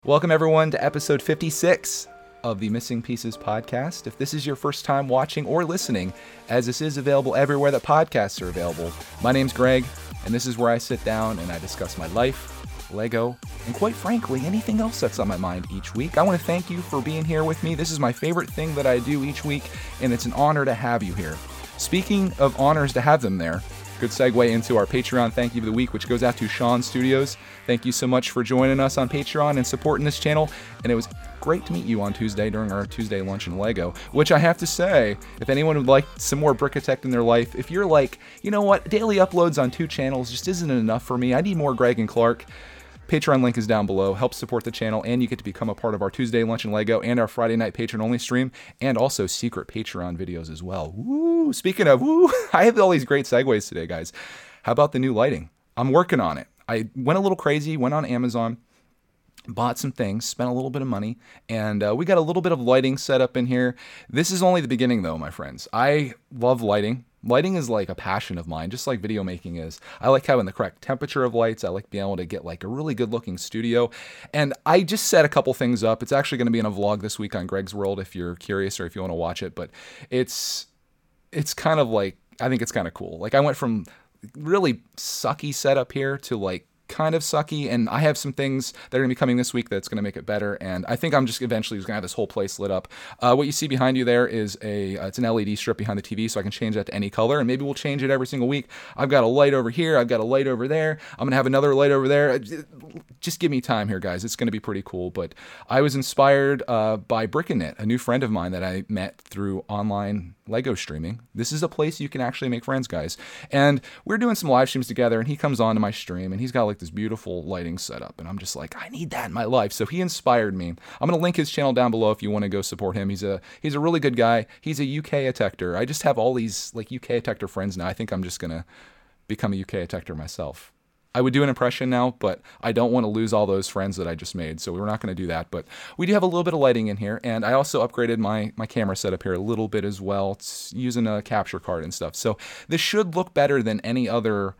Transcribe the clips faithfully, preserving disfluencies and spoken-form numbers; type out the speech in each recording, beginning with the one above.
Welcome, everyone, to episode fifty-six of the Missing Pieces podcast. If this is your first time watching or listening, as this is available everywhere that podcasts are available, my name's Greg, and this is where I sit down and I discuss my life, Lego, and quite frankly, anything else that's on my mind each week. I want to thank you for being here with me. This is my favorite thing that I do each week, and it's an honor to have you here. Speaking of honors to have them there, good segue into our Patreon thank you of the week, which goes out to Sean Studios. Thank you so much for joining us on Patreon and supporting this channel. And it was great to meet you on Tuesday during our Tuesday lunch in Lego, which I have to say, if anyone would like some more Brickitect in their life, if you're like, you know what, daily uploads on two channels just isn't enough for me, I need more Greg and Clark, Patreon link is down below. Help support the channel, and you get to become a part of our Tuesday lunch in Lego and our Friday night patron-only stream, and also secret Patreon videos as well. Woo! Speaking of woo, I have all these great segues today, guys. How about the new lighting? I'm working on it. I went a little crazy, went on Amazon, bought some things, spent a little bit of money, and uh, we got a little bit of lighting set up in here. This is only the beginning, though, my friends. I love lighting. Lighting is like a passion of mine, just like video making is. I like having the correct temperature of lights. I like being able to get like a really good looking studio. And I just set a couple things up. It's actually going to be in a vlog this week on Greg's World if you're curious or if you want to watch it. But it's it's kind of like, I think it's kind of cool. Like I went from really sucky setup here to like kind of sucky, and I have some things that are going to be coming this week that's going to make it better, and I think I'm just eventually just going to have this whole place lit up. Uh, what you see behind you there is a, uh, it's an L E D strip behind the T V, so I can change that to any color, and maybe we'll change it every single week. I've got a light over here, I've got a light over there, I'm going to have another light over there. Just give me time here, guys. It's going to be pretty cool, but I was inspired uh, by Brickiknit, a new friend of mine that I met through online Lego streaming. This is a place you can actually make friends, guys. And we're doing some live streams together, and he comes on to my stream, and he's got like this beautiful lighting setup, and I'm just like, I need that in my life. So he inspired me. I'm going to link his channel down below if you want to go support him. He's a he's a really good guy. He's a U K Attector. I just have all these like U K Attector friends now. I think I'm just going to become a U K Attector myself. I would do an impression now, but I don't want to lose all those friends that I just made, so we're not going to do that. But we do have a little bit of lighting in here, and I also upgraded my, my camera setup here a little bit as well. It's using a capture card and stuff. So this should look better than any other,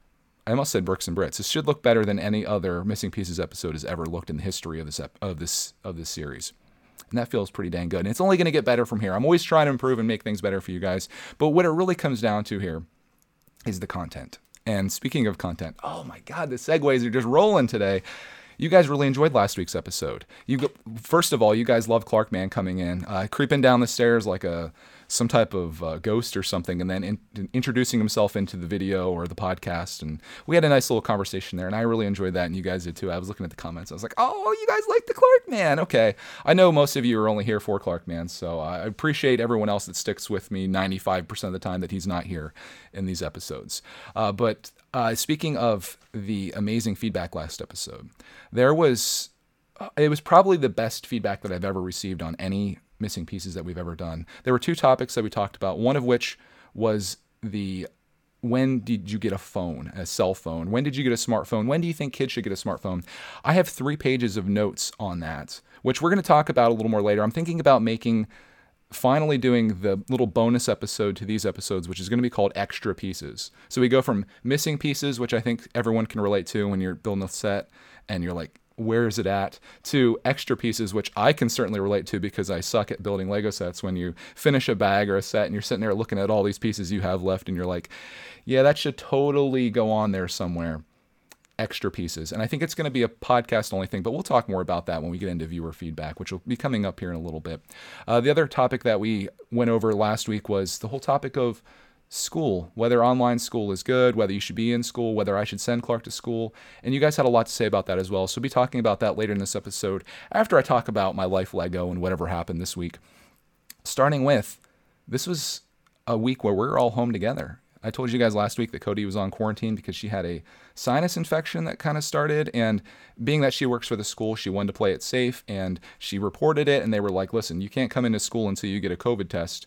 I almost said Bricks and Brits. This should look better than any other Missing Pieces episode has ever looked in the history of this ep- of this of this series. And that feels pretty dang good. And it's only going to get better from here. I'm always trying to improve and make things better for you guys. But what it really comes down to here is the content. And speaking of content, oh my God, the segues are just rolling today. You guys really enjoyed last week's episode. You go, first of all, you guys love Clark Man coming in, uh, creeping down the stairs like a some type of uh, ghost or something, and then in, in introducing himself into the video or the podcast. And we had a nice little conversation there, and I really enjoyed that, and you guys did too. I was looking at the comments. I was like, oh, you guys like the Clark Man. Okay. I know most of you are only here for Clark Man, so I appreciate everyone else that sticks with me ninety-five percent of the time that he's not here in these episodes. Uh, but uh, speaking of the amazing feedback last episode, there was, it was probably the best feedback that I've ever received on any Missing Pieces that we've ever done. There were two topics that we talked about, one of which was the when did you get a phone, a cell phone? When did you get a smartphone? When do you think kids should get a smartphone? I have three pages of notes on that, which we're going to talk about a little more later. I'm thinking about making, finally doing the little bonus episode to these episodes, which is going to be called Extra Pieces. So we go from Missing Pieces, which I think everyone can relate to when you're building a set and you're like, where is it at, to Extra Pieces, which I can certainly relate to because I suck at building Lego sets. When you finish a bag or a set and you're sitting there looking at all these pieces you have left and you're like, yeah, that should totally go on there somewhere. Extra Pieces. And I think it's going to be a podcast only thing, but we'll talk more about that when we get into viewer feedback, which will be coming up here in a little bit. Uh, the other topic that we went over last week was the whole topic of school, whether online school is good, whether you should be in school, whether I should send Clark to school. And you guys had a lot to say about that as well. So we'll be talking about that later in this episode after I talk about my life Lego and whatever happened this week. Starting with, this was a week where we're all home together. I told you guys last week that Cody was on quarantine because she had a sinus infection that kind of started, and being that she works for the school, she wanted to play it safe, and she reported it, and they were like, listen, you can't come into school until you get a COVID test.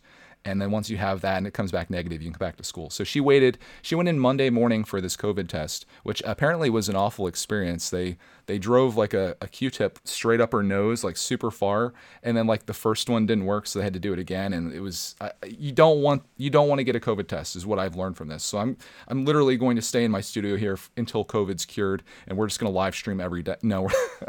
And then once you have that and it comes back negative, you can come back to school. So she waited. She went in Monday morning for this COVID test, which apparently was an awful experience. They they drove like a, a Q-tip straight up her nose, like super far, and then like the first one didn't work, so they had to do it again. And it was uh, you don't want you don't want to get a COVID test, is what I've learned from this. So I'm I'm literally going to stay in my studio here f- until COVID's cured, and we're just going to live stream every day. No,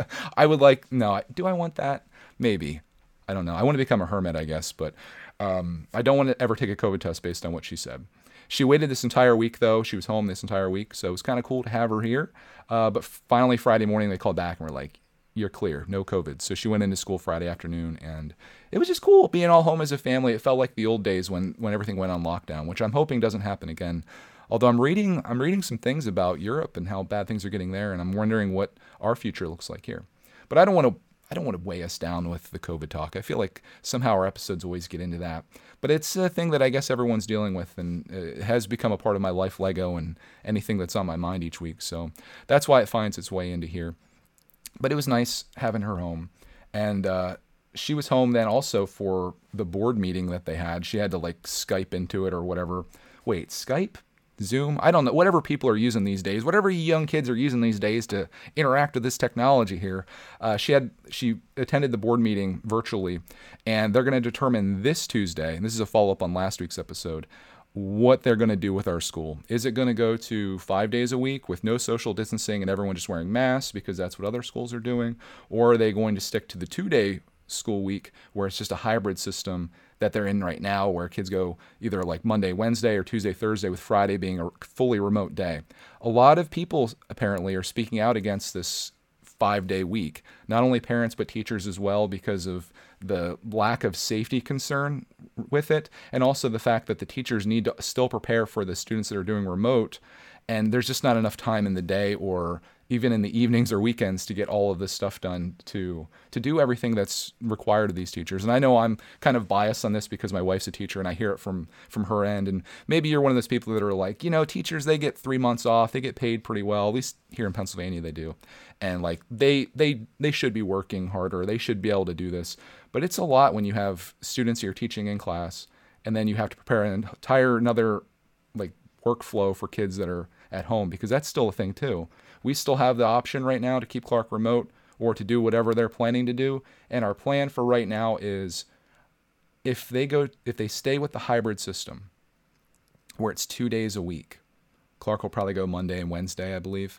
I would like no. Do I want that? Maybe. I don't know. I want to become a hermit, I guess, but. Um, I don't want to ever take a COVID test based on what she said. She waited this entire week, though. She was home this entire week, so it was kind of cool to have her here. Uh, but finally, Friday morning, they called back and were like, you're clear, no COVID. So she went into school Friday afternoon, and it was just cool being all home as a family. It felt like the old days when, when everything went on lockdown, which I'm hoping doesn't happen again. Although I'm reading, I'm reading some things about Europe and how bad things are getting there, and I'm wondering what our future looks like here. But I don't want to I don't want to weigh us down with the COVID talk. I feel like somehow our episodes always get into that. But it's a thing that I guess everyone's dealing with, and it has become a part of my life Lego and anything that's on my mind each week. So that's why it finds its way into here. But it was nice having her home. And uh, she was home then also for the board meeting that they had. She had to like Skype into it or whatever. Wait, Skype? Zoom? I don't know. Whatever people are using these days, whatever young kids are using these days to interact with this technology here. Uh, she had she attended the board meeting virtually, and they're going to determine this Tuesday, and this is a follow-up on last week's episode, what they're going to do with our school. Is it going to go to five days a week with no social distancing and everyone just wearing masks because that's what other schools are doing? Or are they going to stick to the two-day school week where it's just a hybrid system that they're in right now, where kids go either like Monday, Wednesday, or Tuesday, Thursday, with Friday being a fully remote day? A lot of people apparently are speaking out against this five-day week. Not only parents, but teachers as well, because of the lack of safety concern with it, and also the fact that the teachers need to still prepare for the students that are doing remote, and there's just not enough time in the day or even in the evenings or weekends to get all of this stuff done to to do everything that's required of these teachers. And I know I'm kind of biased on this because my wife's a teacher and I hear it from from her end. And maybe you're one of those people that are like, you know, teachers, they get three months off, they get paid pretty well, at least here in Pennsylvania they do. And like they they they should be working harder, they should be able to do this. But it's a lot when you have students you're teaching in class and then you have to prepare an entire another like workflow for kids that are at home, because that's still a thing too. We still have the option right now to keep Clark remote or to do whatever they're planning to do. And our plan for right now is if they go, if they stay with the hybrid system where it's two days a week, Clark will probably go Monday and Wednesday, I believe.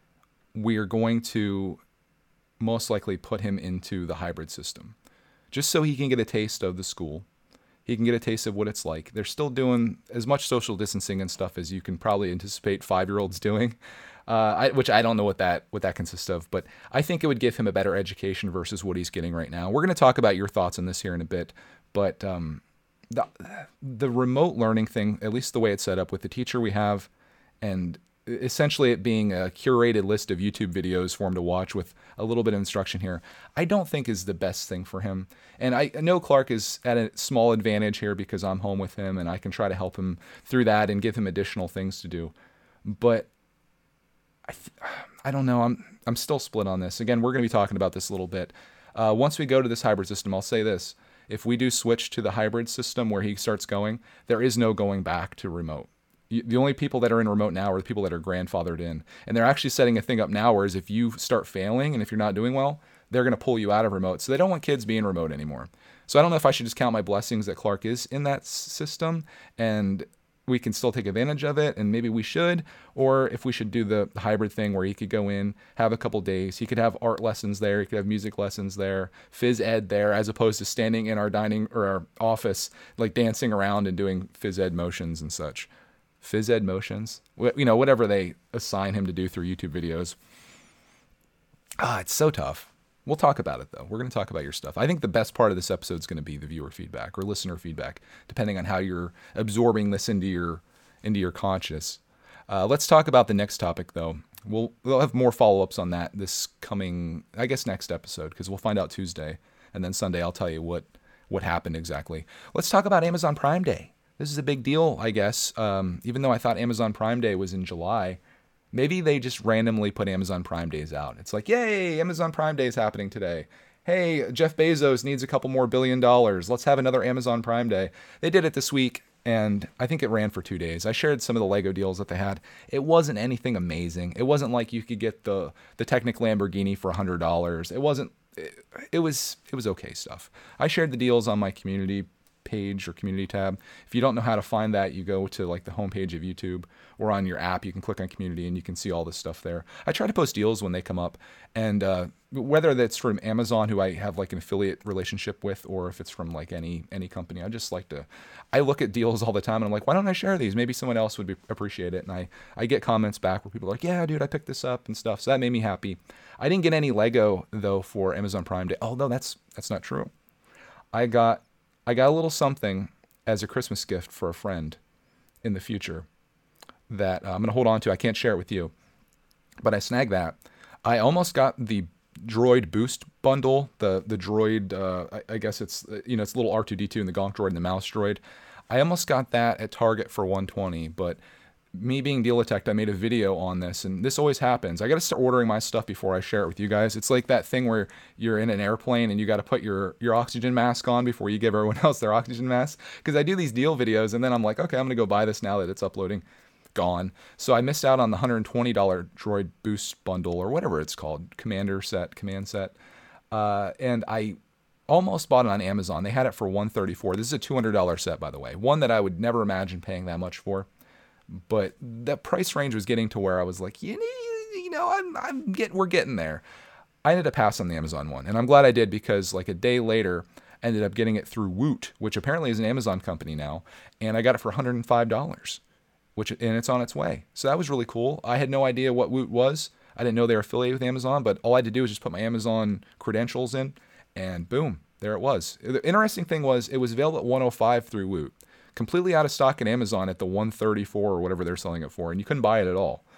We are going to most likely put him into the hybrid system just so he can get a taste of the school. He can get a taste of what it's like. They're still doing as much social distancing and stuff as you can probably anticipate five-year-olds doing, uh, I, which I don't know what that what that consists of. But I think it would give him a better education versus what he's getting right now. We're going to talk about your thoughts on this here in a bit. But um, the, the remote learning thing, at least the way it's set up with the teacher we have, and essentially it being a curated list of YouTube videos for him to watch with a little bit of instruction here, I don't think is the best thing for him. And I know Clark is at a small advantage here because I'm home with him and I can try to help him through that and give him additional things to do. But I th- I don't know. I'm I'm still split on this. Again, we're going to be talking about this a little bit. Uh, once we go to this hybrid system, I'll say this. If we do switch to the hybrid system where he starts going, there is no going back to remote. The only people that are in remote now are the people that are grandfathered in. And they're actually setting a thing up now where if you start failing and if you're not doing well, they're going to pull you out of remote. So they don't want kids being remote anymore. So I don't know if I should just count my blessings that Clark is in that system and we can still take advantage of it, and maybe we should, or if we should do the hybrid thing where he could go in, have a couple days. He could have art lessons there. He could have music lessons there, phys ed there, as opposed to standing in our dining or our office, like dancing around and doing phys ed motions and such. Phys ed motions, you know, whatever they assign him to do through YouTube videos. Ah, it's so tough. We'll talk about it, though. We're going to talk about your stuff. I think the best part of this episode is going to be the viewer feedback or listener feedback, depending on how you're absorbing this into your into your conscious. Uh, let's talk about the next topic, though. We'll we'll have more follow-ups on that this coming, I guess, next episode, because we'll find out Tuesday, and then Sunday I'll tell you what what happened exactly. Let's talk about Amazon Prime Day. This is a big deal, I guess. Um, even though I thought Amazon Prime Day was in July, maybe they just randomly put Amazon Prime Days out. It's like, yay, Amazon Prime Day is happening today. hey, Jeff Bezos needs a couple more billion dollars. Let's have another Amazon Prime Day. They did it this week, and I think it ran for two days. I shared some of the Lego deals that they had. It wasn't anything amazing. It wasn't like you could get the the Technic Lamborghini for one hundred dollars. It wasn't. It, it was it was okay stuff. I shared the deals on my community page or community tab. If you don't know how to find that, you go to like the homepage of YouTube or on your app. You can click on community and you can see all this stuff there. I try to post deals when they come up, and uh, whether that's from Amazon, who I have like an affiliate relationship with, or if it's from like any any company, I just like to. I look at deals all the time and I'm like, why don't I share these? Maybe someone else would be, appreciate it. And I I get comments back where people are like, yeah, dude, I picked this up and stuff. So that made me happy. I didn't get any Lego though for Amazon Prime Day. Oh no, that's that's not true. I got I got a little something as a Christmas gift for a friend in the future that uh, I'm going to hold on to. I can't share it with you, but I snagged that. I almost got the Droid Boost bundle, the the Droid, uh, I, I guess it's, you know, it's a little R two D two and the Gonk Droid and the Mouse Droid. I almost got that at Target for one hundred twenty dollars, but me being Deal Detect, I made a video on this, and this always happens. I got to start ordering my stuff before I share it with you guys. It's like that thing where you're in an airplane and you got to put your, your oxygen mask on before you give everyone else their oxygen mask. Because I do these deal videos, and then I'm like, okay, I'm going to go buy this now that it's uploading. Gone. So I missed out on the one hundred twenty dollars Droid Boost bundle, or whatever it's called, commander set, command set. Uh, and I almost bought it on Amazon. They had it for one hundred thirty-four dollars. This is a two hundred dollars set, by the way. One that I would never imagine paying that much for. But the price range was getting to where I was like, you know, you know I'm, I'm getting, we're getting there. I ended up passing on the Amazon one, and I'm glad I did, because like a day later, I ended up getting it through Woot, which apparently is an Amazon company now, and I got it for one hundred five dollars, which and it's on its way. So that was really cool. I had no idea what Woot was. I didn't know they were affiliated with Amazon, but all I had to do was just put my Amazon credentials in, and boom, there it was. The interesting thing was it was available at one hundred five dollars through Woot. Completely out of stock at Amazon at the one hundred thirty-four or whatever they're selling it for, and you couldn't buy it at all.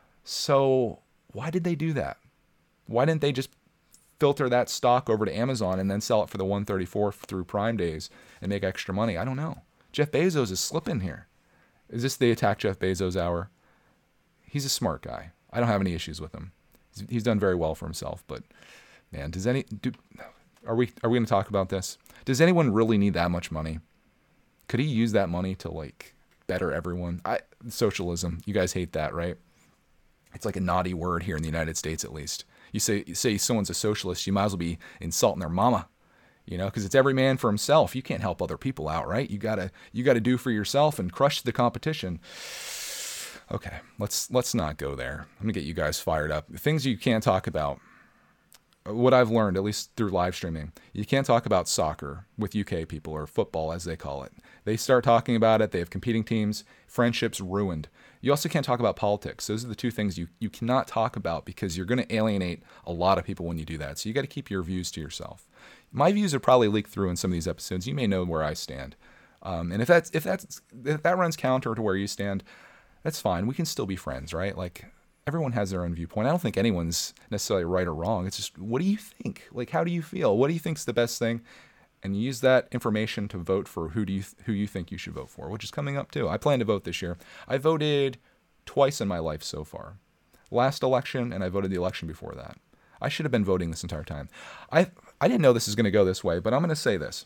So why did they do that? Why didn't they just filter that stock over to Amazon and then sell it for the one hundred thirty-four through Prime Days and make extra money? I don't know. Jeff Bezos is slipping here. Is this the Attack Jeff Bezos hour? He's a smart guy. I don't have any issues with him. He's, he's done very well for himself, but man, does any do are we are we going to talk about this? Does anyone really need that much money? Could he use that money to like better everyone? I socialism. You guys hate that, right? It's like a naughty word here in the United States, at least. You say you say someone's a socialist, you might as well be insulting their mama, you know, because it's every man for himself. You can't help other people out, right? You gotta you gotta do for yourself and crush the competition. Okay, let's let's not go there. I'm gonna get you guys fired up. Things you can't talk about. What I've learned, at least through live streaming, you can't talk about soccer with U K people, or football as they call it. They start talking about it, they have competing teams, friendships ruined. You also can't talk about politics. Those are the two things you, you cannot talk about, because you're going to alienate a lot of people when you do that. So you got to keep your views to yourself. My views are probably leaked through in some of these episodes. You may know where I stand. Um, and if that's if that's if that runs counter to where you stand, that's fine. We can still be friends, right? Like, everyone has their own viewpoint. I don't think anyone's necessarily right or wrong. It's just, what do you think? Like, how do you feel? What do you think's the best thing? And you use that information to vote for who do you who you think you should vote for, which is coming up too. I plan to vote this year. I voted twice in my life so far. Last election, and I voted the election before that. I should have been voting this entire time. I I didn't know this is going to go this way, but I'm going to say this.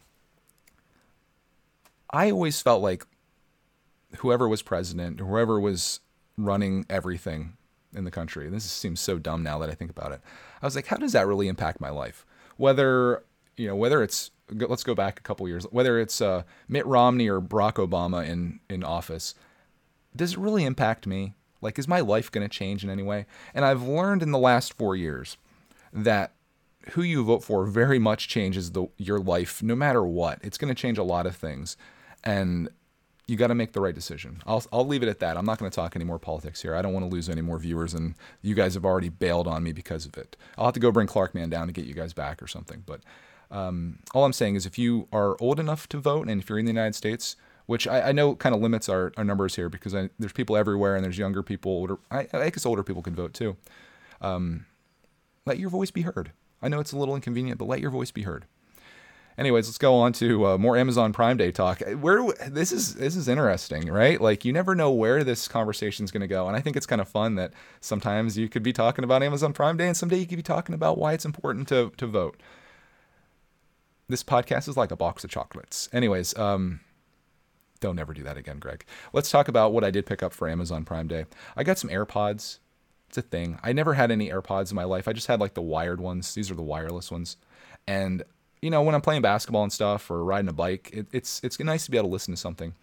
I always felt like whoever was president, whoever was running everything in the country, this seems so dumb now that I think about it. I was like, how does that really impact my life? Whether, you know, whether it's, let's go back a couple years, whether it's uh, Mitt Romney or Barack Obama in, in office, does it really impact me? Like, is my life going to change in any way? And I've learned in the last four years that who you vote for very much changes the, your life, no matter what. It's going to change a lot of things. And you got to make the right decision. I'll I'll leave it at that. I'm not going to talk any more politics here. I don't want to lose any more viewers, and you guys have already bailed on me because of it. I'll have to go bring Clarkman down to get you guys back or something. But um, all I'm saying is, if you are old enough to vote, and if you're in the United States, which I, I know kind of limits our, our numbers here, because I, there's people everywhere, and there's younger people, older. I, I guess older people can vote too. Um, let your voice be heard. I know it's a little inconvenient, but let your voice be heard. Anyways, let's go on to uh, more Amazon Prime Day talk. Where this is this is interesting, right? Like you never know where this conversation is going to go, and I think it's kind of fun that sometimes you could be talking about Amazon Prime Day, and someday you could be talking about why it's important to to vote. This podcast is like a box of chocolates. Anyways, um, don't ever do that again, Greg. Let's talk about what I did pick up for Amazon Prime Day. I got some AirPods. It's a thing. I never had any AirPods in my life. I just had like the wired ones. These are the wireless ones, and you know, when I'm playing basketball and stuff or riding a bike, it, it's it's nice to be able to listen to something.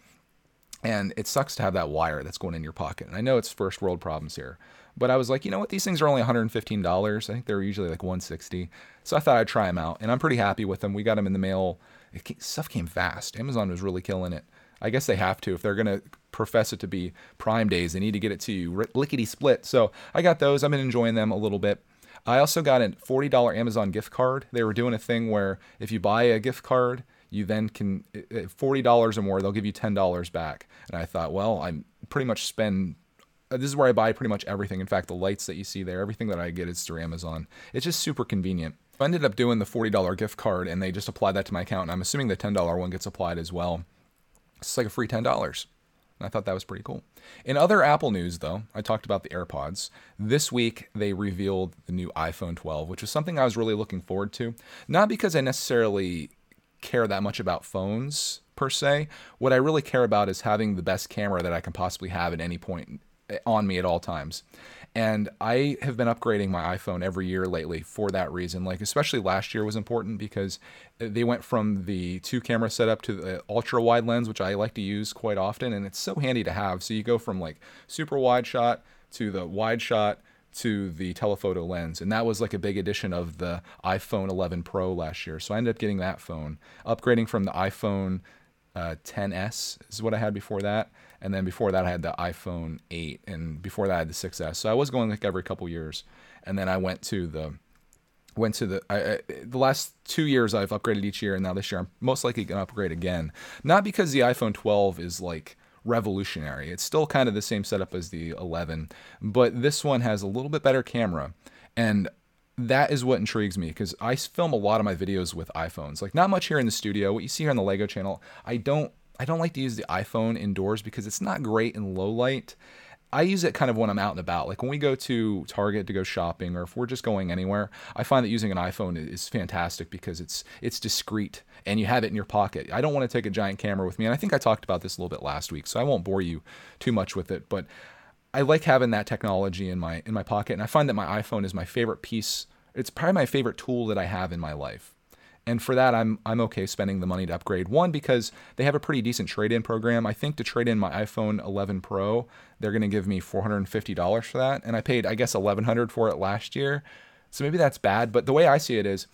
And it sucks to have that wire that's going in your pocket. And I know it's first world problems here. But I was like, you know what? These things are only one hundred fifteen dollars. I think they're usually like one hundred sixty dollars. So I thought I'd try them out. And I'm pretty happy with them. We got them in the mail. It came, stuff came fast. Amazon was really killing it. I guess they have to. If they're going to profess it to be Prime Days, they need to get it to you lickety split. So I got those. I've been enjoying them a little bit. I also got a forty dollars Amazon gift card. They were doing a thing where if you buy a gift card, you then can, forty dollars or more, they'll give you ten dollars back. And I thought, well, I pretty much spend, this is where I buy pretty much everything. In fact, the lights that you see there, everything that I get is through Amazon. It's just super convenient. I ended up doing the forty dollars gift card and they just applied that to my account. And I'm assuming the ten dollars one gets applied as well. It's like a free ten dollars. And I thought that was pretty cool. In other Apple news, though, I talked about the AirPods. This week, they revealed the new iPhone twelve, which was something I was really looking forward to. Not because I necessarily care that much about phones, per se. What I really care about is having the best camera that I can possibly have at any point on me at all times. And I have been upgrading my iPhone every year lately for that reason. Like, especially last year was important because they went from the two camera setup to the ultra wide lens, which I like to use quite often. And it's so handy to have. So you go from like super wide shot to the wide shot to the telephoto lens. And that was like a big addition of the iPhone eleven Pro last year. So I ended up getting that phone, upgrading from the iPhone uh, ten S is what I had before that. And then before that, I had the iPhone eight, and before that, I had the six S. So I was going like every couple years, and then I went to the went to the I, I, the last two years. I've upgraded each year, and now this year I'm most likely going to upgrade again. Not because the iPhone twelve is like revolutionary; it's still kind of the same setup as the eleven, but this one has a little bit better camera, and that is what intrigues me because I film a lot of my videos with iPhones. Like not much here in the studio. What you see here on the Lego channel, I don't. I don't like to use the iPhone indoors because it's not great in low light. I use it kind of when I'm out and about. Like when we go to Target to go shopping or if we're just going anywhere, I find that using an iPhone is fantastic because it's it's discreet and you have it in your pocket. I don't want to take a giant camera with me. And I think I talked about this a little bit last week, so I won't bore you too much with it. But I like having that technology in my in my pocket. And I find that my iPhone is my favorite piece. It's probably my favorite tool that I have in my life. And for that, I'm I'm okay spending the money to upgrade. One, because they have a pretty decent trade-in program. I think to trade in my iPhone eleven Pro, they're going to give me four hundred fifty dollars for that. And I paid, I guess, eleven hundred dollars for it last year. So maybe that's bad. But the way I see it is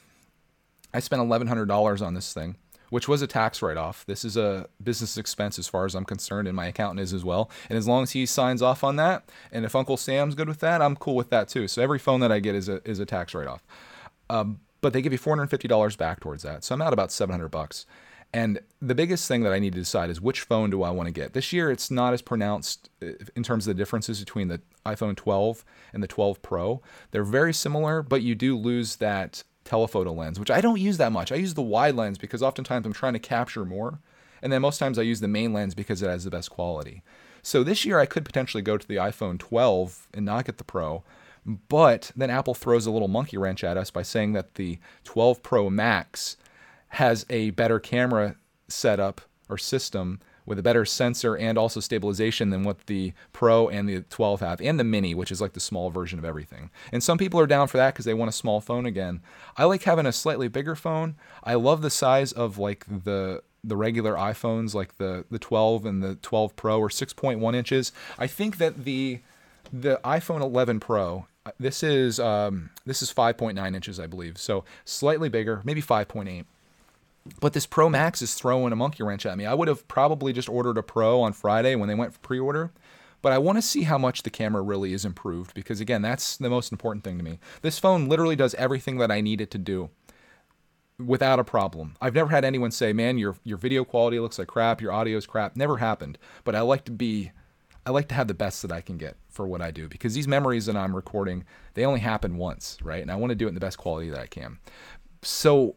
I spent eleven hundred dollars on this thing, which was a tax write-off. This is a business expense as far as I'm concerned, and my accountant is as well. And as long as he signs off on that, and if Uncle Sam's good with that, I'm cool with that too. So every phone that I get is a, is a tax write-off. Um, But they give you four hundred fifty dollars back towards that. So I'm out about seven hundred bucks. And the biggest thing that I need to decide is which phone do I want to get. This year, it's not as pronounced in terms of the differences between the iPhone twelve and the twelve Pro. They're very similar, but you do lose that telephoto lens, which I don't use that much. I use the wide lens because oftentimes I'm trying to capture more. And then most times I use the main lens because it has the best quality. So this year I could potentially go to the iPhone twelve and not get the Pro. But then Apple throws a little monkey wrench at us by saying that the twelve Pro Max has a better camera setup or system with a better sensor and also stabilization than what the Pro and the twelve have, and the Mini, which is like the small version of everything. And some people are down for that because they want a small phone again. I like having a slightly bigger phone. I love the size of like the the regular iPhones, like the, the twelve and the twelve Pro are six point one inches. I think that the the iPhone eleven Pro, this is um, this is five point nine inches, I believe. So slightly bigger, maybe five point eight. But this Pro Max is throwing a monkey wrench at me. I would have probably just ordered a Pro on Friday when they went for pre-order. But I want to see how much the camera really is improved because, again, that's the most important thing to me. This phone literally does everything that I need it to do without a problem. I've never had anyone say, man, your your video quality looks like crap, your audio is crap. Never happened. But I like to be... I like to have the best that I can get for what I do because these memories that I'm recording, they only happen once, right? And I want to do it in the best quality that I can. So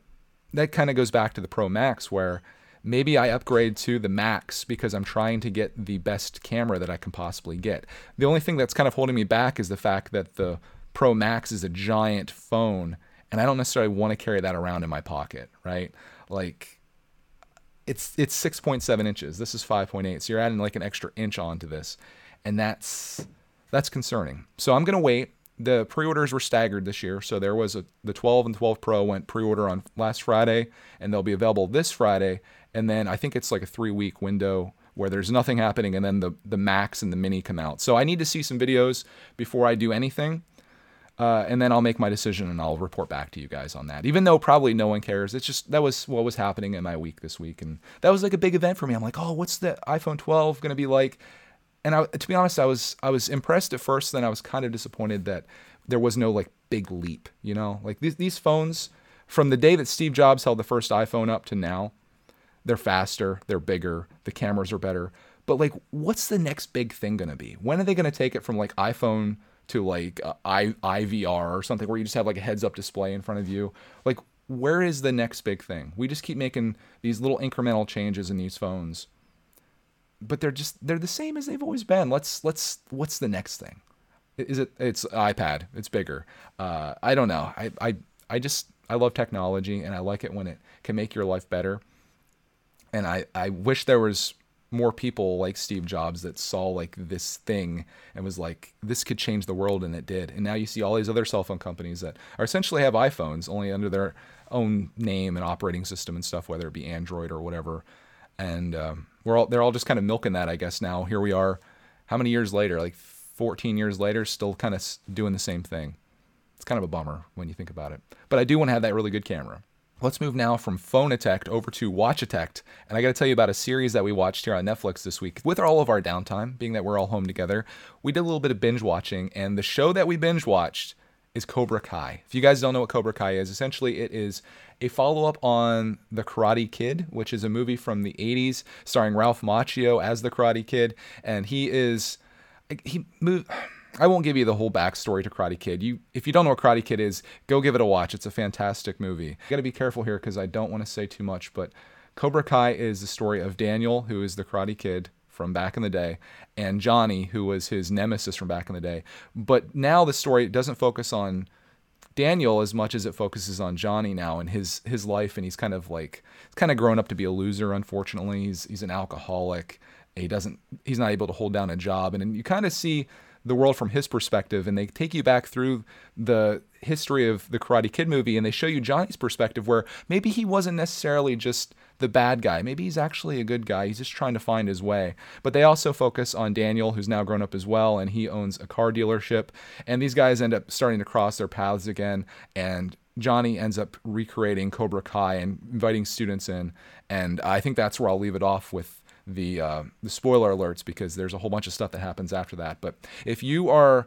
that kind of goes back to the Pro Max, where maybe I upgrade to the Max because I'm trying to get the best camera that I can possibly get. The only thing that's kind of holding me back is the fact that the Pro Max is a giant phone, and I don't necessarily want to carry that around in my pocket, right? Like, it's it's six point seven inches. This is five point eight, so you're adding like an extra inch onto this, and that's that's concerning. So I'm gonna wait. The pre-orders were staggered this year, so there was a the twelve and twelve Pro went pre-order on last Friday, and they'll be available this Friday. And then I think it's like a three-week window where there's nothing happening, and then the the Max and the Mini come out. So I need to see some videos before I do anything, uh, and then I'll make my decision and I'll report back to you guys on that. Even though probably no one cares, it's just that was what was happening in my week this week, and that was like a big event for me. I'm like, oh, what's the iPhone twelve going to be like? And I, to be honest, I was I was impressed at first. Then I was kind of disappointed that there was no like big leap. You know, like these these phones from the day that Steve Jobs held the first iPhone up to now, they're faster, they're bigger, the cameras are better. But like, what's the next big thing going to be? When are they going to take it from like iPhone to like uh, I, I V R or something where you just have like a heads up display in front of you? Like, where is the next big thing? We just keep making these little incremental changes in these phones, but they're just, they're the same as they've always been. Let's, let's, what's the next thing? Is it, it's iPad. It's bigger. Uh, I don't know. I, I, I just, I love technology, and I like it when it can make your life better. And I, I wish there was more people like Steve Jobs that saw like this thing and was like, this could change the world, and it did. And now you see all these other cell phone companies that are essentially have iPhones only under their own name and operating system and stuff, whether it be Android or whatever. And um, we're all they're all just kind of milking that, I guess. Now here we are, how many years later? Like fourteen years later, still kind of doing the same thing. It's kind of a bummer when you think about it. But I do want to have that really good camera. Let's move now from Phone-Attect over to Watch-Attect. And I got to tell you about a series that we watched here on Netflix this week. With all of our downtime, being that we're all home together, we did a little bit of binge watching. And the show that we binge watched is Cobra Kai. If you guys don't know what Cobra Kai is, essentially it is a follow-up on The Karate Kid, which is a movie from the eighties starring Ralph Macchio as the Karate Kid. And he is... he moved... I won't give you the whole backstory to Karate Kid. You, if you don't know what Karate Kid is, go give it a watch. It's a fantastic movie. You got to be careful here because I don't want to say too much, but Cobra Kai is the story of Daniel, who is the Karate Kid from back in the day, and Johnny, who was his nemesis from back in the day. But now the story doesn't focus on Daniel as much as it focuses on Johnny now and his his life, and he's kind of like he's kind of grown up to be a loser. Unfortunately, he's he's an alcoholic. He doesn't he's not able to hold down a job, and, and you kind of see the world from his perspective, and they take you back through the history of the Karate Kid movie, and they show you Johnny's perspective, where maybe he wasn't necessarily just the bad guy. Maybe he's actually a good guy. He's just trying to find his way. But they also focus on Daniel, who's now grown up as well, and he owns a car dealership. And these guys end up starting to cross their paths again, and Johnny ends up recreating Cobra Kai and inviting students in. And I think that's where I'll leave it off with the uh, the spoiler alerts, because there's a whole bunch of stuff that happens after that. But if you are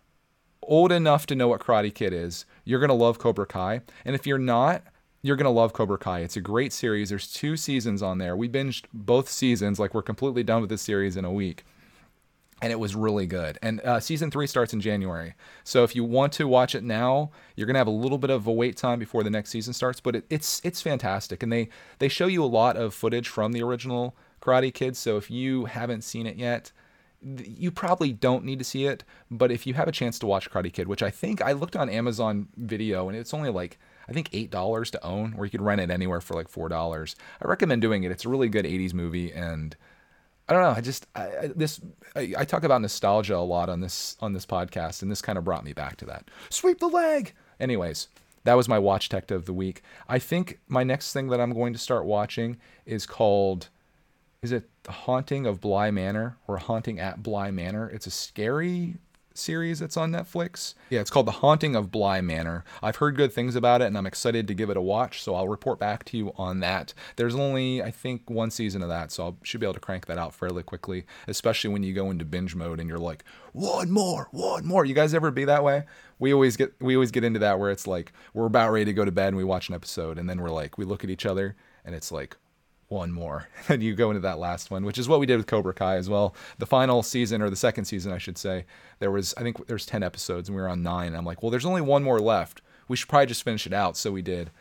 old enough to know what Karate Kid is, you're going to love Cobra Kai. And if you're not, you're going to love Cobra Kai. It's a great series. There's two seasons on there. We binged both seasons. Like, we're completely done with this series in a week. And it was really good. And uh, season three starts in January. So if you want to watch it now, you're going to have a little bit of a wait time before the next season starts. But it, it's it's fantastic. And they, they show you a lot of footage from the original Karate Kid. So if you haven't seen it yet, you probably don't need to see it. But if you have a chance to watch Karate Kid, which I think I looked on Amazon Video, and it's only like, I think eight dollars to own, or you could rent it anywhere for like four dollars. I recommend doing it. It's a really good eighties movie. And I don't know. I just, I, I, this, I, I talk about nostalgia a lot on this, on this podcast. And this kind of brought me back to that. Sweep the leg. Anyways, that was my Watch-Attect of the week. I think my next thing that I'm going to start watching is called, is it The Haunting of Bly Manor, or Haunting at Bly Manor? It's a scary series that's on Netflix. Yeah, it's called The Haunting of Bly Manor. I've heard good things about it, and I'm excited to give it a watch, so I'll report back to you on that. There's only, I think, one season of that, so I should be able to crank that out fairly quickly, especially when you go into binge mode and you're like, one more, one more. You guys ever be that way? We always get we always get into that where it's like, we're about ready to go to bed and we watch an episode, and then we're like, we look at each other, and it's like, one more, and you go into that last one, which is what we did with Cobra Kai as well. The final season, or the second season, I should say, there was, I think there's ten episodes, and we were on nine. And I'm like, well, there's only one more left. We should probably just finish it out. So we did.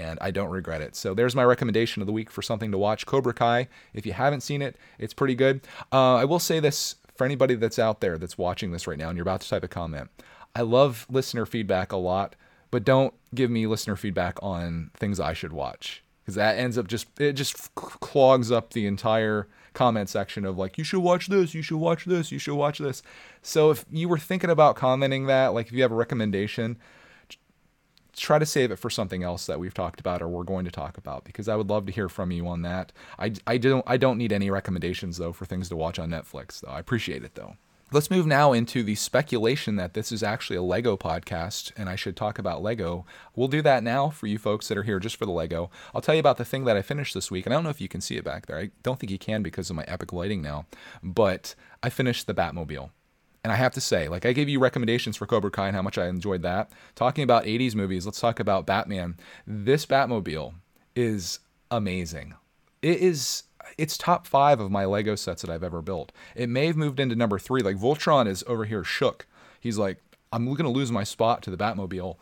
and I don't regret it. So there's my recommendation of the week for something to watch. Cobra Kai. If you haven't seen it, it's pretty good. Uh, I will say this for anybody that's out there that's watching this right now and you're about to type a comment. I love listener feedback a lot, but don't give me listener feedback on things I should watch, because that ends up just, it just clogs up the entire comment section of like, you should watch this, you should watch this, you should watch this. So if you were thinking about commenting that, like if you have a recommendation, try to save it for something else that we've talked about or we're going to talk about, because I would love to hear from you on that. I, I don't I don't need any recommendations though for things to watch on Netflix though. I appreciate it though. Let's move now into the speculation that this is actually a Lego podcast and I should talk about Lego. We'll do that now for you folks that are here just for the Lego. I'll tell you about the thing that I finished this week, and I don't know if you can see it back there. I don't think you can because of my epic lighting now, but I finished the Batmobile. And I have to say, like I gave you recommendations for Cobra Kai and how much I enjoyed that. Talking about eighties movies, let's talk about Batman. This Batmobile is amazing. It is... It's top five of my Lego sets that I've ever built. It may have moved into number three. Like Voltron is over here shook. He's like, I'm going to lose my spot to the Batmobile.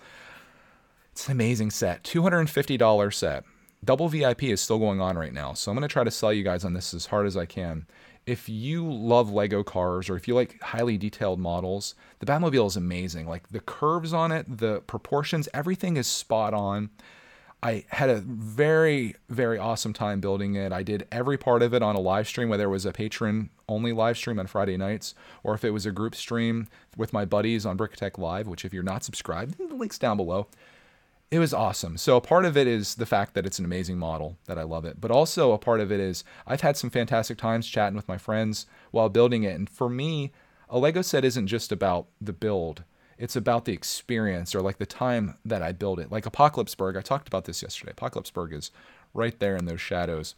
It's an amazing set. two hundred fifty dollars set. Double V I P is still going on right now. So I'm going to try to sell you guys on this as hard as I can. If you love Lego cars or if you like highly detailed models, the Batmobile is amazing. Like the curves on it, the proportions, everything is spot on. I had a very, very awesome time building it. I did every part of it on a live stream, whether it was a patron only live stream on Friday nights, or if it was a group stream with my buddies on Bricktech Live, which if you're not subscribed, the link's down below. It was awesome. So a part of it is the fact that it's an amazing model, that I love it. But also a part of it is I've had some fantastic times chatting with my friends while building it. And for me, a Lego set isn't just about the build. It's about the experience, or like the time that I build it. Like Apocalypseburg, I talked about this yesterday. Apocalypseburg is right there in those shadows.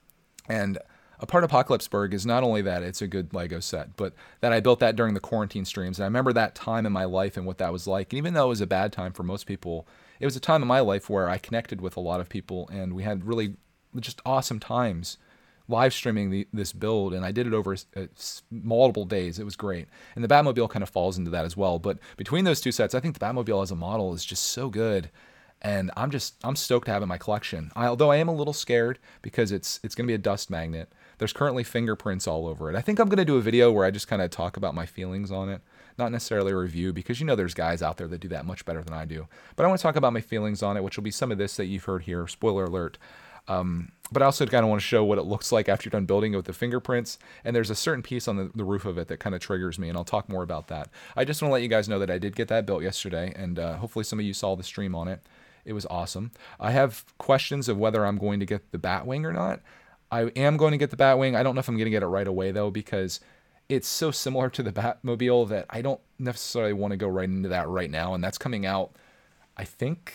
And a part of Apocalypseburg is not only that it's a good Lego set, but that I built that during the quarantine streams. And I remember that time in my life and what that was like. And even though it was a bad time for most people, it was a time in my life where I connected with a lot of people and we had really just awesome times live streaming the, this build, and I did it over uh, multiple days. It was great. And the Batmobile kind of falls into that as well. But between those two sets, I think the Batmobile as a model is just so good. And I'm just, I'm stoked to have it in my collection. I, although I am a little scared because it's it's going to be a dust magnet. There's currently fingerprints all over it. I think I'm going to do a video where I just kind of talk about my feelings on it. Not necessarily a review, because you know there's guys out there that do that much better than I do. But I want to talk about my feelings on it, which will be some of this that you've heard here. Spoiler alert. Um, but I also kind of want to show what it looks like after you're done building it with the fingerprints. And there's a certain piece on the, the roof of it that kind of triggers me, and I'll talk more about that. I just want to let you guys know that I did get that built yesterday, and uh, hopefully some of you saw the stream on it. It was awesome. I have questions of whether I'm going to get the Batwing or not. I am going to get the Batwing. I don't know if I'm going to get it right away, though, because it's so similar to the Batmobile that I don't necessarily want to go right into that right now. And that's coming out, I think...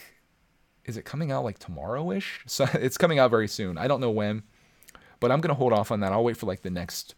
Is it coming out like tomorrow-ish? So it's coming out very soon. I don't know when, but I'm going to hold off on that. I'll wait for like the next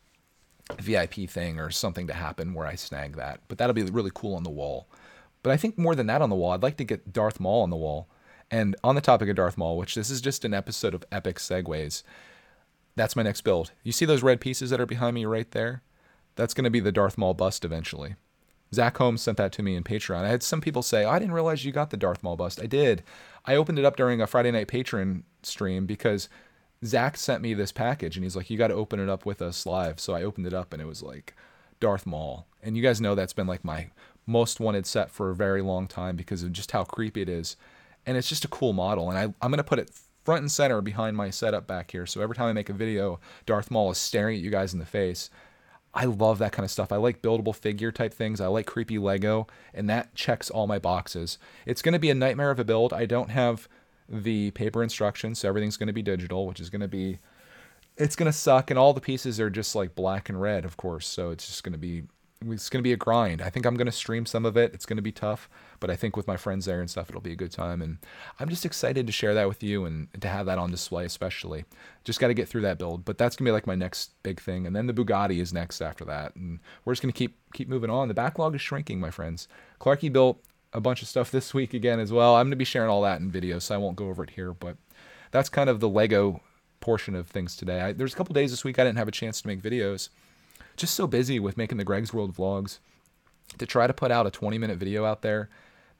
V I P thing or something to happen where I snag that. But that'll be really cool on the wall. But I think more than that on the wall, I'd like to get Darth Maul on the wall. And on the topic of Darth Maul, which this is just an episode of Epic Segways, that's my next build. You see those red pieces that are behind me right there? That's going to be the Darth Maul bust eventually. Zach Holmes sent that to me in Patreon. I had some people say, oh, I didn't realize you got the Darth Maul bust. I did. I opened it up during a Friday night Patreon stream because Zach sent me this package and he's like, you got to open it up with us live. So I opened it up and it was like Darth Maul. And you guys know that's been like my most wanted set for a very long time because of just how creepy it is. And it's just a cool model. And I, I'm going to put it front and center behind my setup back here. So every time I make a video, Darth Maul is staring at you guys in the face. I love that kind of stuff. I like buildable figure type things. I like creepy Lego, and that checks all my boxes. It's going to be a nightmare of a build. I don't have the paper instructions, so everything's going to be digital, which is going to be, it's going to suck, and all the pieces are just like black and red, of course, so it's just going to be, it's going to be a grind. I think I'm going to stream some of it. It's going to be tough, but I think with my friends there and stuff, it'll be a good time, and I'm just excited to share that with you and to have that on display especially. Just got to get through that build, but that's going to be like my next big thing, and then the Bugatti is next after that, and we're just going to keep keep moving on. The backlog is shrinking, my friends. Clarky built a bunch of stuff this week again as well. I'm going to be sharing all that in videos, so I won't go over it here, but that's kind of the Lego portion of things today. I, there's a couple days this week I didn't have a chance to make videos. Just so busy with making the Greg's World vlogs. To try to put out a twenty minute video out there,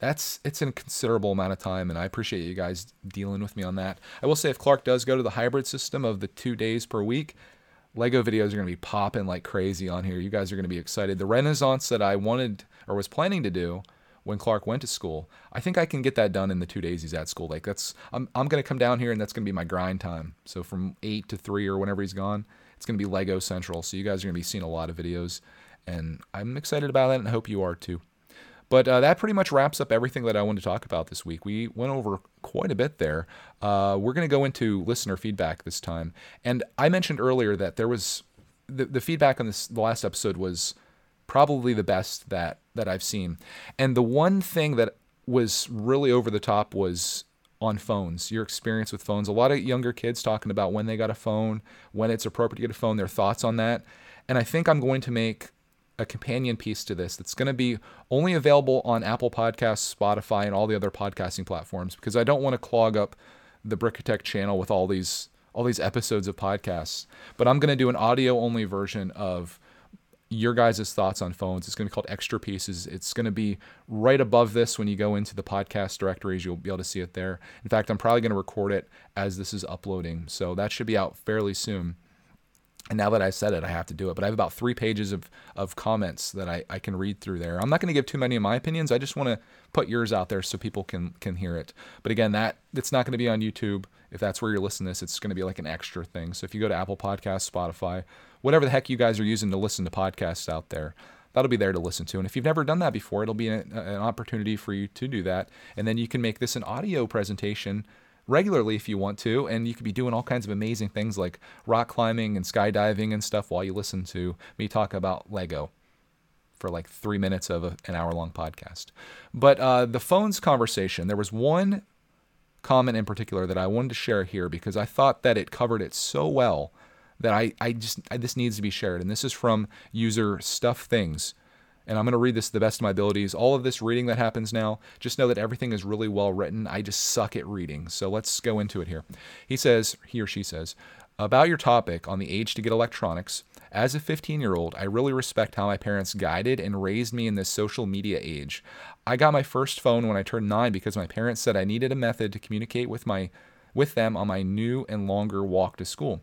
That's it's a considerable amount of time, and I appreciate you guys dealing with me on that. I will say, if Clark does go to the hybrid system of the two days per week, Lego videos are going to be popping like crazy on here. You guys are going to be excited. The Renaissance that I wanted or was planning to do when Clark went to school, I think I can get that done in the two days he's at school. Like that's, I'm I'm going to come down here and that's going to be my grind time. So from eight to three or whenever he's gone, it's going to be Lego Central. So you guys are going to be seeing a lot of videos, and I'm excited about it, and I hope you are too. But uh, that pretty much wraps up everything that I wanted to talk about this week. We went over quite a bit there. Uh, we're going to go into listener feedback this time. And I mentioned earlier that there was the, the feedback on this the last episode was probably the best that, that I've seen. And the one thing that was really over the top was on phones, your experience with phones. A lot of younger kids talking about when they got a phone, when it's appropriate to get a phone, their thoughts on that. And I think I'm going to make a companion piece to this that's going to be only available on Apple Podcasts, Spotify, and all the other podcasting platforms, because I don't want to clog up the Brickatech channel with all these all these episodes of podcasts. But I'm going to do an audio only version of your guys' thoughts on phones. It's going to be called Extra Pieces. It's going to be right above this when you go into the podcast directories. You'll be able to see it there. In fact, I'm probably going to record it as this is uploading, so that should be out fairly soon. And now that I said it, I have to do it. But I have about three pages of, of comments that I, I can read through there. I'm not going to give too many of my opinions. I just want to put yours out there so people can can hear it. But again, that it's not going to be on YouTube. If that's where you're listening to this, it's going to be like an extra thing. So if you go to Apple Podcasts, Spotify, whatever the heck you guys are using to listen to podcasts out there, that'll be there to listen to. And if you've never done that before, it'll be an, an opportunity for you to do that. And then you can make this an audio presentation regularly if you want to, and you could be doing all kinds of amazing things like rock climbing and skydiving and stuff while you listen to me talk about Lego for like three minutes of a, an hour-long podcast. But uh, the phones conversation, there was one comment in particular that I wanted to share here because I thought that it covered it so well that I, I just I, this needs to be shared. And this is from user Stuff Things. And I'm going to read this to the best of my abilities. All of this reading that happens now, just know that everything is really well written. I just suck at reading. So let's go into it here. He says, he or she says, about your topic on the age to get electronics, as a fifteen-year-old, I really respect how my parents guided and raised me in this social media age. I got my first phone when I turned nine because my parents said I needed a method to communicate with my with them on my new and longer walk to school.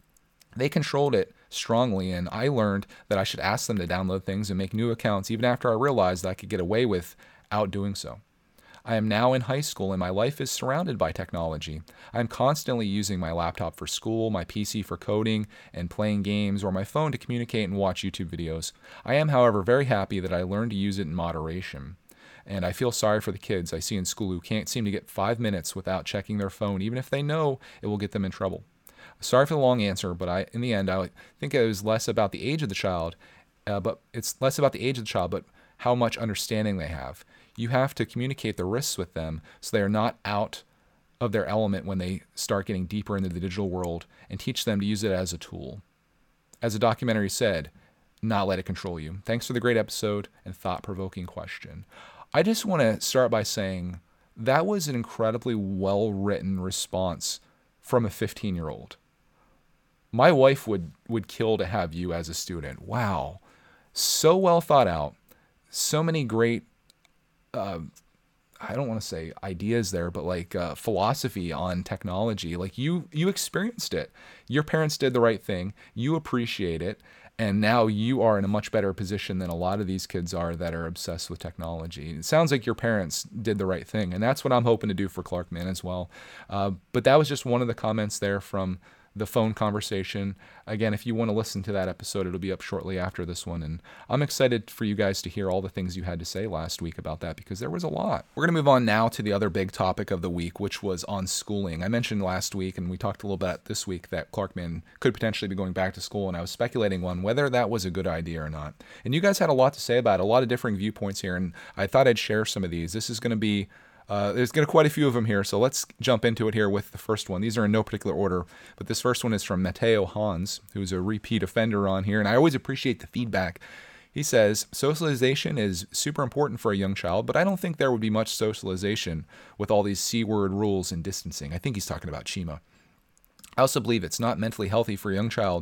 They controlled it strongly, and I learned that I should ask them to download things and make new accounts even after I realized that I could get away without doing so. I am now in high school, and my life is surrounded by technology. I am constantly using my laptop for school, my P C for coding and playing games, or my phone to communicate and watch YouTube videos. I am, however, very happy that I learned to use it in moderation. And I feel sorry for the kids I see in school who can't seem to get five minutes without checking their phone, even if they know it will get them in trouble. Sorry for the long answer, but I, in the end, I think it was less about the age of the child, uh, but it's less about the age of the child, but how much understanding they have. You have to communicate the risks with them so they are not out of their element when they start getting deeper into the digital world, and teach them to use it as a tool. As the documentary said, not let it control you. Thanks for the great episode and thought-provoking question. I just want to start by saying that was an incredibly well-written response from a fifteen-year-old. My wife would, would kill to have you as a student. Wow. So well thought out. So many great, uh, I don't want to say ideas there, but like uh, philosophy on technology. Like you, you experienced it. Your parents did the right thing. You appreciate it. And now you are in a much better position than a lot of these kids are that are obsessed with technology. It sounds like your parents did the right thing. And that's what I'm hoping to do for Clark Man as well. Uh, but that was just one of the comments there from the phone conversation. Again, if you want to listen to that episode, it'll be up shortly after this one. And I'm excited for you guys to hear all the things you had to say last week about that, because there was a lot. We're going to move on now to the other big topic of the week, which was on schooling. I mentioned last week, and we talked a little bit this week, that Clark Man could potentially be going back to school, and I was speculating on whether that was a good idea or not. And you guys had a lot to say about it, a lot of differing viewpoints here, and I thought I'd share some of these. This is going to be Uh, there's going to quite a few of them here, so let's jump into it here with the first one. These are in no particular order, but this first one is from Matteo Hans, who's a repeat offender on here, and I always appreciate the feedback. He says, socialization is super important for a young child, but I don't think there would be much socialization with all these C-word rules and distancing. I think he's talking about Chima. I also believe it's not mentally healthy for a young child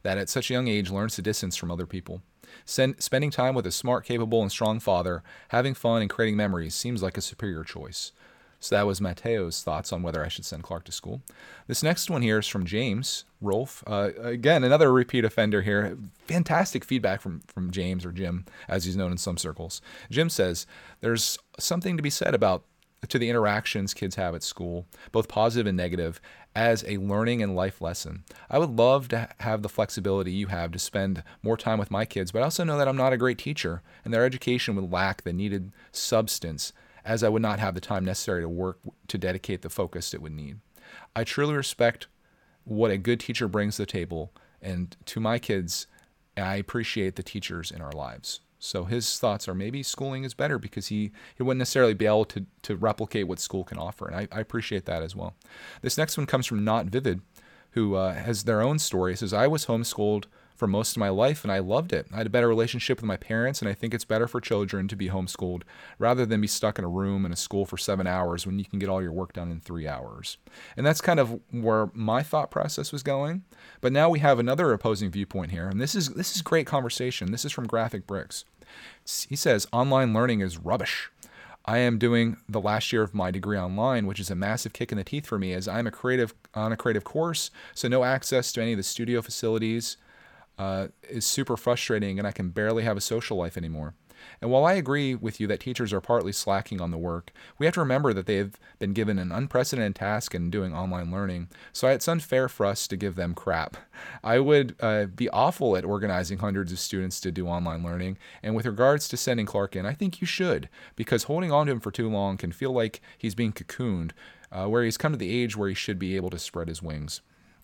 that at such a young age learns to distance from other people. Send, spending time with a smart, capable, and strong father, having fun, and creating memories seems like a superior choice. So that was Mateo's thoughts on whether I should send Clark to school. This next one here is from James Rolfe. Uh, again, another repeat offender here. Fantastic feedback from, from James, or Jim, as he's known in some circles. Jim says, there's something to be said about to the interactions kids have at school, both positive and negative, as a learning and life lesson. I would love to have the flexibility you have to spend more time with my kids, but I also know that I'm not a great teacher, and their education would lack the needed substance, as I would not have the time necessary to work to dedicate the focus it would need. I truly respect what a good teacher brings to the table, and to my kids, I appreciate the teachers in our lives. So his thoughts are maybe schooling is better because he, he wouldn't necessarily be able to, to replicate what school can offer. And I, I appreciate that as well. This next one comes from Not Vivid, who uh, has their own story. It says, I was homeschooled for most of my life and I loved it. I had a better relationship with my parents, and I think it's better for children to be homeschooled rather than be stuck in a room in a school for seven hours when you can get all your work done in three hours. And that's kind of where my thought process was going. But now we have another opposing viewpoint here. And this is this is great conversation. This is from Graphic Bricks. He says, online learning is rubbish. I am doing the last year of my degree online, which is a massive kick in the teeth for me as I'm a creative on a creative course, so no access to any of the studio facilities uh, is super frustrating, and I can barely have a social life anymore. And while I agree with you that teachers are partly slacking on the work, we have to remember that they have been given an unprecedented task in doing online learning, so it's unfair for us to give them crap. I would uh, be awful at organizing hundreds of students to do online learning, and with regards to sending Clark in, I think you should, because holding on to him for too long can feel like he's being cocooned, uh, where he's come to the age where he should be able to spread his wings.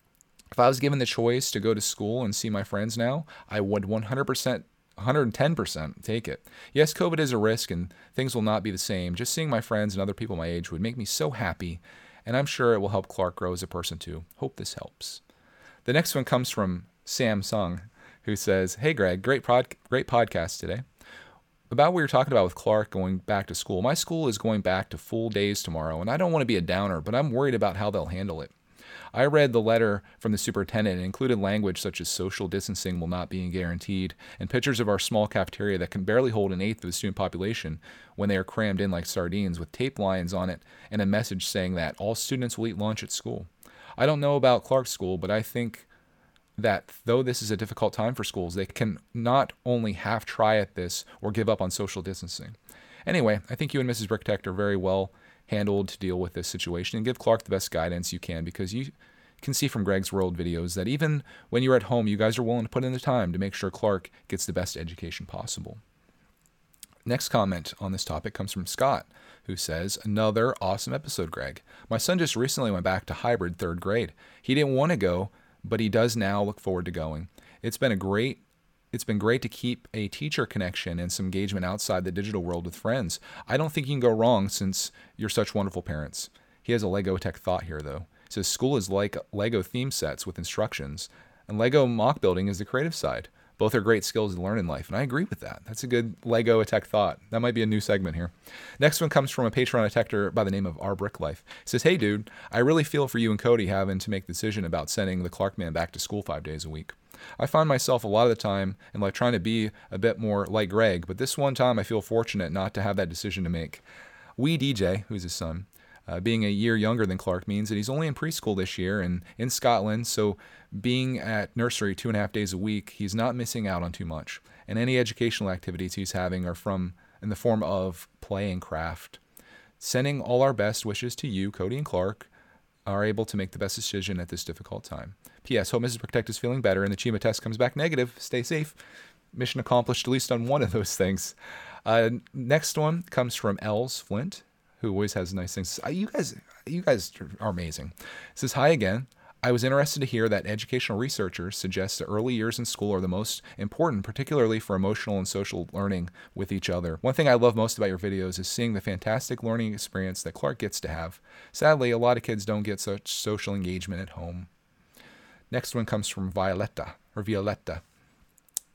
If I was given the choice to go to school and see my friends now, I would one hundred percent one hundred ten percent take it. Yes, COVID is a risk and things will not be the same. Just seeing my friends and other people my age would make me so happy, and I'm sure it will help Clark grow as a person too. Hope this helps. The next one comes from Sam Sung, who says, Hey Greg, great pod- great podcast today. About what you're talking about with Clark going back to school. My school is going back to full days tomorrow, and I don't want to be a downer, but I'm worried about how they'll handle it. I read the letter from the superintendent and included language such as social distancing will not be guaranteed, and pictures of our small cafeteria that can barely hold an eighth of the student population when they are crammed in like sardines with tape lines on it and a message saying that all students will eat lunch at school. I don't know about Clark's school, but I think that though this is a difficult time for schools, they can not only half try at this or give up on social distancing. Anyway, I think you and Missus Bricktecht are very well handled to deal with this situation, and give Clark the best guidance you can, because you can see from Greg's World videos that even when you're at home, you guys are willing to put in the time to make sure Clark gets the best education possible. Next comment on this topic comes from Scott, who says, another awesome episode, Greg. My son just recently went back to hybrid third grade. He didn't want to go, but he does now look forward to going. It's been a great It's been great to keep a teacher connection and some engagement outside the digital world with friends. I don't think you can go wrong since you're such wonderful parents. He has a Lego tech thought here, though. He says school is like Lego theme sets with instructions, and Lego mock building is the creative side. Both are great skills to learn in life, and I agree with that. That's a good Lego tech thought. That might be a new segment here. Next one comes from a Patreon detector by the name of Our Brick Life. He says, hey, dude, I really feel for you and Cody having to make the decision about sending the Clark man back to school five days a week. I find myself a lot of the time and like trying to be a bit more like Greg, but this one time I feel fortunate not to have that decision to make. Wee D J, who's his son, uh, being a year younger than Clark means that he's only in preschool this year and in Scotland, so being at nursery two and a half days a week, he's not missing out on too much. And any educational activities he's having are from in the form of play and craft. Sending all our best wishes to you, Cody and Clark, are able to make the best decision at this difficult time. P S. Hope Missus Protect is feeling better and the Chima test comes back negative. Stay safe. Mission accomplished at least on one of those things. Uh, next one comes from Els Flint, who always has nice things. Uh, you guys, you guys are amazing. It says, hi again. I was interested to hear that educational researchers suggest that early years in school are the most important, particularly for emotional and social learning with each other. One thing I love most about your videos is seeing the fantastic learning experience that Clark gets to have. Sadly, a lot of kids don't get such social engagement at home. Next one comes from Violetta, or Violetta.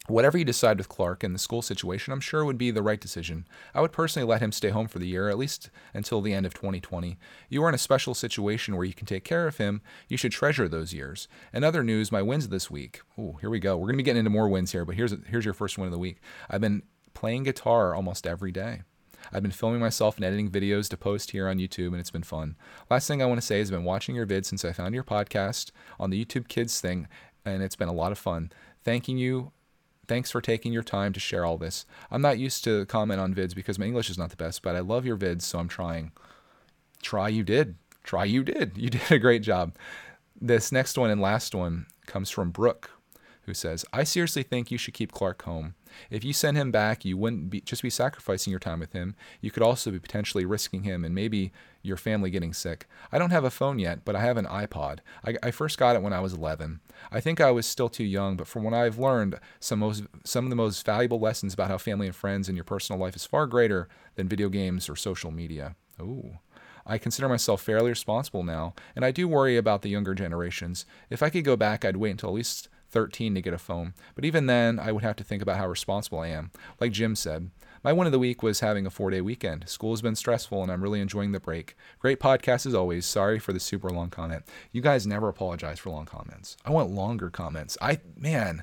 Whatever you decide with Clark and the school situation, I'm sure would be the right decision. I would personally let him stay home for the year, at least until the end of twenty twenty. You are in a special situation where you can take care of him. You should treasure those years. In other news, my wins this week. Ooh, here we go. We're going to be getting into more wins here, but here's here's your first win of the week. I've been playing guitar almost every day. I've been filming myself and editing videos to post here on YouTube, and it's been fun. Last thing I want to say is I've been watching your vids since I found your podcast on the YouTube Kids thing, and it's been a lot of fun. Thanking you. Thanks for taking your time to share all this. I'm not used to comment on vids because my English is not the best, but I love your vids, so I'm trying. Try you did. Try you did. You did a great job. This next one and last one comes from Brooke, who says, I seriously think you should keep Clark home. If you send him back, you wouldn't be, just be sacrificing your time with him. You could also be potentially risking him and maybe your family getting sick. I don't have a phone yet, but I have an iPod. I, I first got it when I was eleven. I think I was still too young, but from what I've learned, some, most, some of the most valuable lessons about how family and friends in your personal life is far greater than video games or social media. Ooh. I consider myself fairly responsible now, and I do worry about the younger generations. If I could go back, I'd wait until at least thirteen to get a phone. But even then, I would have to think about how responsible I am. Like Jim said, my win of the week was having a four-day weekend. School has been stressful, and I'm really enjoying the break. Great podcast as always. Sorry for the super long comment. You guys never apologize for long comments. I want longer comments. I, man,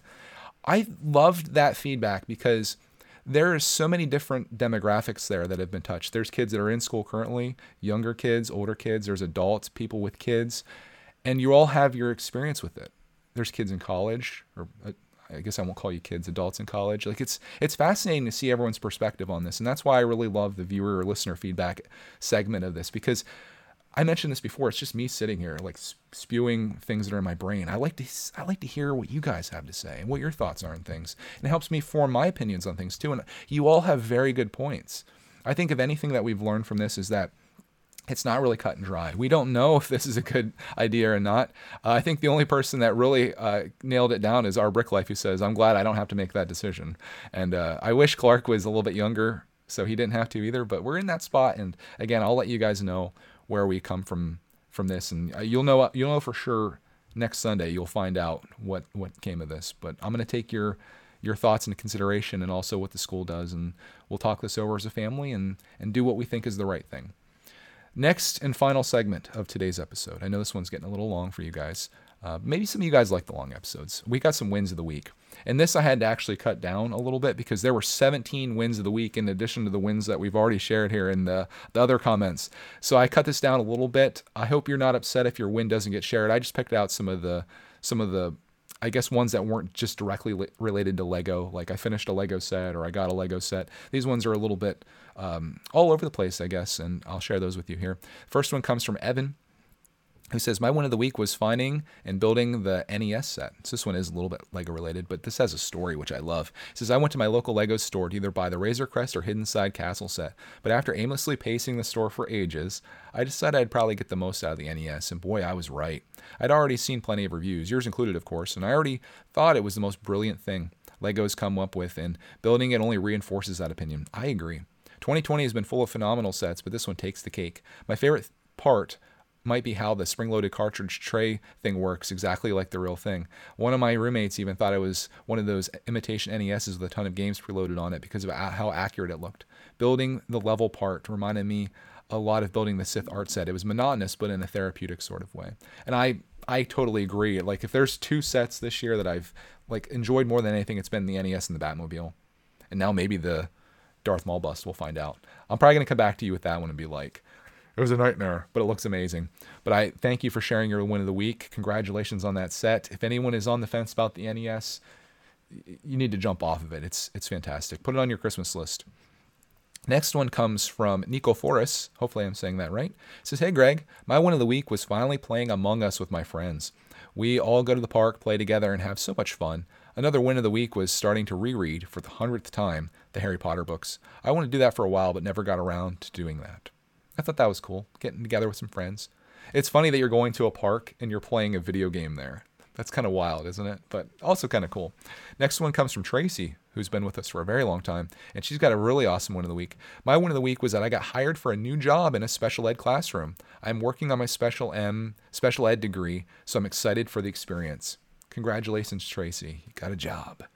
I loved that feedback because there are so many different demographics there that have been touched. There's kids that are in school currently, younger kids, older kids, there's adults, people with kids, and you all have your experience with it. There's kids in college, or I guess I won't call you kids, adults in college. Like it's it's fascinating to see everyone's perspective on this, and that's why I really love the viewer or listener feedback segment of this, because I mentioned this before. It's just me sitting here, like spewing things that are in my brain. I like to I like to hear what you guys have to say and what your thoughts are on things, and it helps me form my opinions on things too. And you all have very good points. I think if anything that we've learned from this is that it's not really cut and dry. We don't know if this is a good idea or not. Uh, I think the only person that really uh, nailed it down is our Brick Life, who says, I'm glad I don't have to make that decision. And uh, I wish Clark was a little bit younger so he didn't have to either, but we're in that spot. And again, I'll let you guys know where we come from from this. And you'll know you'll know for sure next Sunday. You'll find out what, what came of this. But I'm going to take your your thoughts into consideration and also what the school does. And we'll talk this over as a family and, and do what we think is the right thing. Next and final segment of today's episode. I know this one's getting a little long for you guys. Uh, maybe some of you guys like the long episodes. We got some wins of the week. And this I had to actually cut down a little bit because there were seventeen wins of the week in addition to the wins that we've already shared here in the, the other comments. So I cut this down a little bit. I hope you're not upset if your win doesn't get shared. I just picked out some of the some of the I guess ones that weren't just directly li- related to Lego, like I finished a Lego set or I got a Lego set. These ones are a little bit um, all over the place, I guess, and I'll share those with you here. First one comes from Evan, who says, my win of the week was finding and building the N E S set. So this one is a little bit Lego related, but this has a story, which I love. It says, I went to my local Lego store to either buy the Razor Crest or Hidden Side Castle set, but after aimlessly pacing the store for ages, I decided I'd probably get the most out of the N E S, and boy, I was right. I'd already seen plenty of reviews, yours included, of course, and I already thought it was the most brilliant thing Lego's come up with, and building it only reinforces that opinion. I agree. twenty twenty has been full of phenomenal sets, but this one takes the cake. My favorite part might be how the spring-loaded cartridge tray thing works exactly like the real thing. One of my roommates even thought it was one of those imitation N E S's with a ton of games preloaded on it because of how accurate it looked. Building the level part reminded me a lot of building the Sith art set. It was monotonous, but in a therapeutic sort of way. And I I totally agree. Like if there's two sets this year that I've like enjoyed more than anything, it's been the N E S and the Batmobile. And now maybe the Darth Maul bust, we'll find out. I'm probably going to come back to you with that one and be like, it was a nightmare, but it looks amazing. But I thank you for sharing your win of the week. Congratulations on that set. If anyone is on the fence about the N E S, you need to jump off of it. It's it's fantastic. Put it on your Christmas list. Next one comes from Nico Forrest. Hopefully I'm saying that right. It says, hey, Greg, my win of the week was finally playing Among Us with my friends. We all go to the park, play together, and have so much fun. Another win of the week was starting to reread, for the hundredth time, the Harry Potter books. I wanted to do that for a while, but never got around to doing that. I thought that was cool, getting together with some friends. It's funny that you're going to a park and you're playing a video game there. That's kind of wild, isn't it? But also kind of cool. Next one comes from Tracy, who's been with us for a very long time, and she's got a really awesome win of the week. My win of the week was that I got hired for a new job in a special ed classroom. I'm working on my special M special ed degree, so I'm excited for the experience. Congratulations, Tracy. You got a job.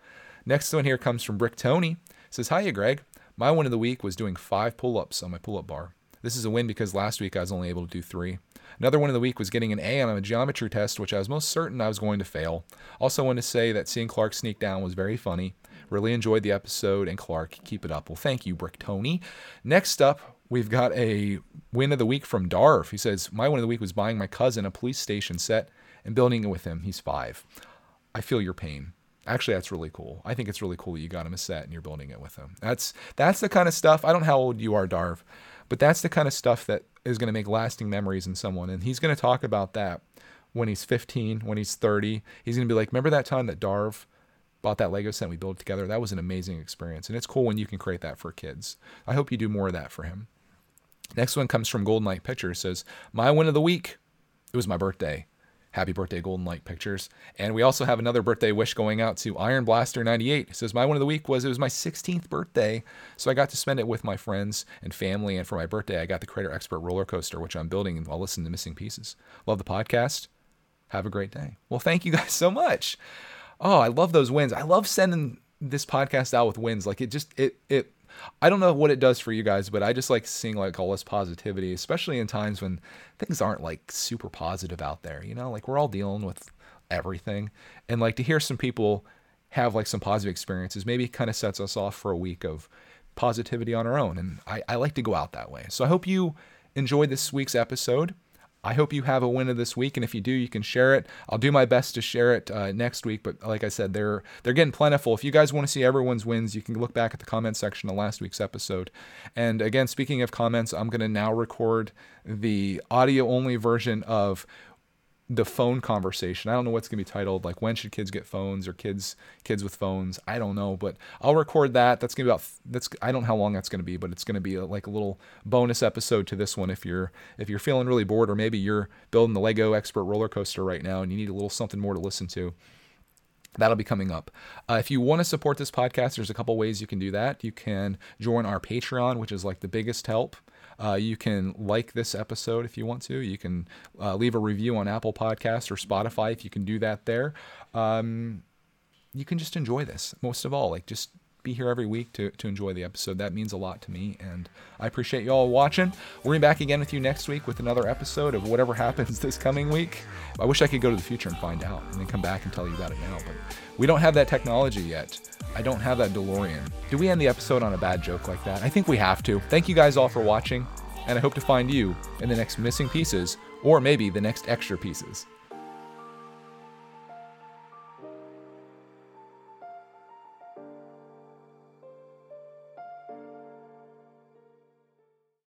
Next one here comes from Brick Tony. It says, "Hiya, Greg. My win of the week was doing five pull-ups on my pull-up bar. This is a win because last week I was only able to do three. Another win of the week was getting an A on a geometry test, which I was most certain I was going to fail. Also want to say that seeing Clark sneak down was very funny. Really enjoyed the episode, and Clark, keep it up." Well, thank you, Brick Tony. Next up, we've got a win of the week from Darv. He says, "My win of the week was buying my cousin a police station set and building it with him. He's five. I feel your pain." Actually, that's really cool. I think it's really cool that you got him a set and you're building it with him. That's that's the kind of stuff. I don't know how old you are, Darv, but that's the kind of stuff that is going to make lasting memories in someone. And he's going to talk about that when he's fifteen, when he's thirty. He's going to be like, "Remember that time that Darv bought that Lego set and we built it together? That was an amazing experience." And it's cool when you can create that for kids. I hope you do more of that for him. Next one comes from Golden Light Pictures. Says, "My win of the week, it was my birthday. Happy birthday, Golden Light Pictures." And we also have another birthday wish going out to Iron Blaster ninety-eight. It says, "My win of the week was it was my sixteenth birthday, so I got to spend it with my friends and family. And for my birthday, I got the Creator Expert roller coaster, which I'm building while listening to Missing Pieces. Love the podcast. Have a great day." Well, thank you guys so much. Oh, I love those wins. I love sending this podcast out with wins. Like it just it it. I don't know what it does for you guys, but I just like seeing like all this positivity, especially in times when things aren't like super positive out there, you know, like we're all dealing with everything. And like to hear some people have like some positive experiences, maybe kind of sets us off for a week of positivity on our own. And I, I like to go out that way. So I hope you enjoyed this week's episode. I hope you have a win of this week, and if you do, you can share it. I'll do my best to share it uh, next week, but like I said, they're they're getting plentiful. If you guys want to see everyone's wins, you can look back at the comment section of last week's episode. And again, speaking of comments, I'm going to now record the audio-only version of the phone conversation. I don't know what's going to be titled, like when should kids get phones or kids kids with phones. I don't know, but I'll record that. That's going to be about that's I don't know how long that's going to be, but it's going to be a, like a little bonus episode to this one if you're if you're feeling really bored, or maybe you're building the Lego Expert roller coaster right now and you need a little something more to listen to. That'll be coming up. Uh, if you want to support this podcast, there's a couple ways you can do that. You can join our Patreon, which is like the biggest help. Uh, you can like this episode if you want to. You can uh, leave a review on Apple Podcasts or Spotify if you can do that there. Um, you can just enjoy this. Most of all, like just be here every week to, to enjoy the episode. That means a lot to me, and I appreciate you all watching. We're going to be back again with you next week with another episode of whatever happens this coming week. I wish I could go to the future and find out and then come back and tell you about it now, but we don't have that technology yet. I don't have that DeLorean. Do we end the episode on a bad joke like that? I think we have to. Thank you guys all for watching, and I hope to find you in the next Missing Pieces, or maybe the next Extra Pieces.